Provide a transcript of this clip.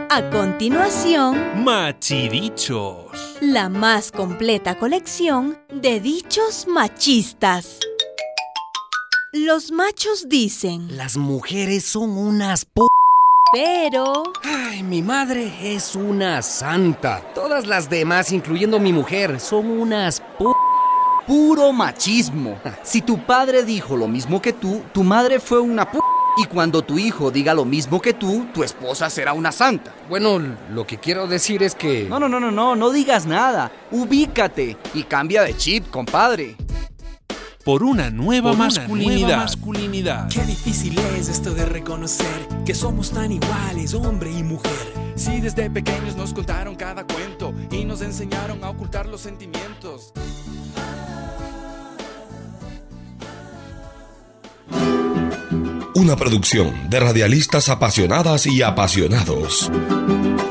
A continuación, Machidichos. la más completa colección de dichos machistas. Los machos dicen: las mujeres son unas pero... Ay, mi madre es una santa. Todas las demás, incluyendo mi mujer, son unas Puro machismo. Si tu padre dijo lo mismo que tú, tu madre fue una Y cuando tu hijo diga lo mismo que tú, tu esposa será una santa. Bueno, lo que quiero decir es que... No digas nada. Ubícate y cambia de chip, compadre. Por una nueva masculinidad. Qué difícil es esto de reconocer que somos tan iguales, hombre y mujer. Si desde pequeños nos contaron cada cuento y nos enseñaron a ocultar los sentimientos. Una producción de radialistas apasionadas y apasionados.